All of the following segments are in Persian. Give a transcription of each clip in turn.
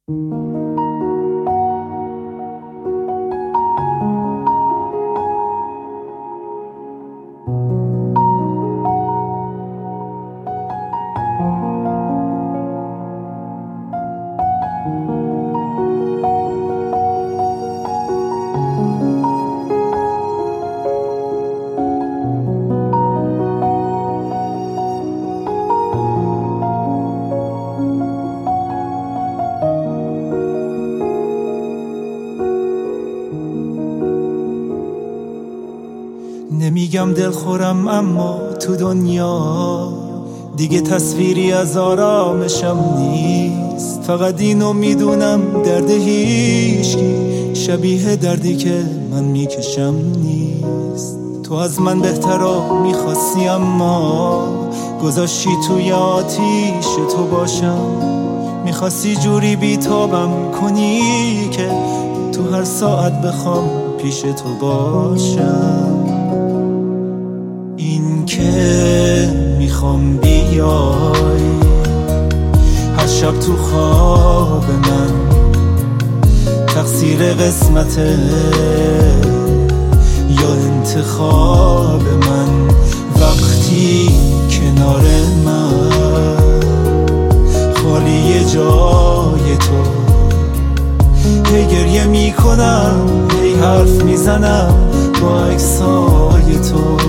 نمیگم دلخورم اما تو دنیا دیگه تصویری از آرامشم نیست. فقط اینو میدونم درد هیچکی شبیه دردی که من میکشم نیست. تو از من بهترا میخواستی اما گذاشتی توی آتیش تو باشم. میخواستی جوری بیتابم کنی که تو هر ساعت بخوام پیش تو باشم. این که میخوام بیای هر شب تو خواب من، تقصیر قسمته یا انتخاب من. وقتی کنار من خالی جای تو، هی گریه میکنم هی حرف میزنم با عکسای تو.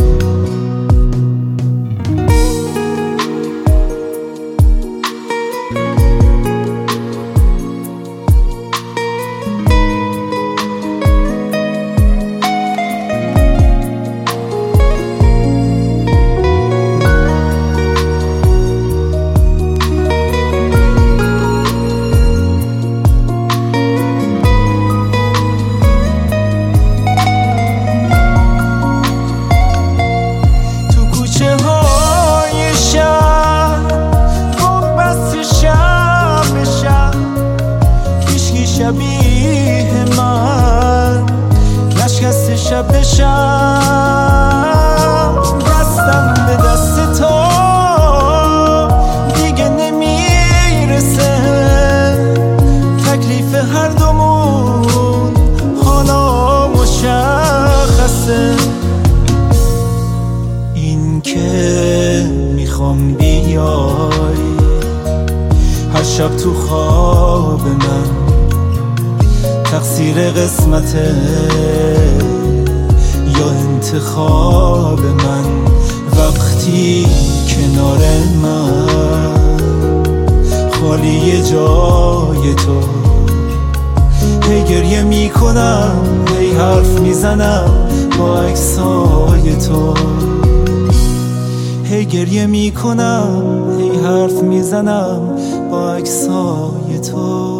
شبیه من نشکست شب بشم، دستم به دست تو دیگه نمیرسه. تکلیف هر دومون حالا مشخصه. این که میخوام بیای هر شب تو خواب من، تقصیر قسمته یا انتخاب من. وقتی کنار من خالی جای تو، هی گریه میکنم هی حرف میزنم با عکسای تو. هی گریه میکنم هی حرف میزنم با عکسای تو.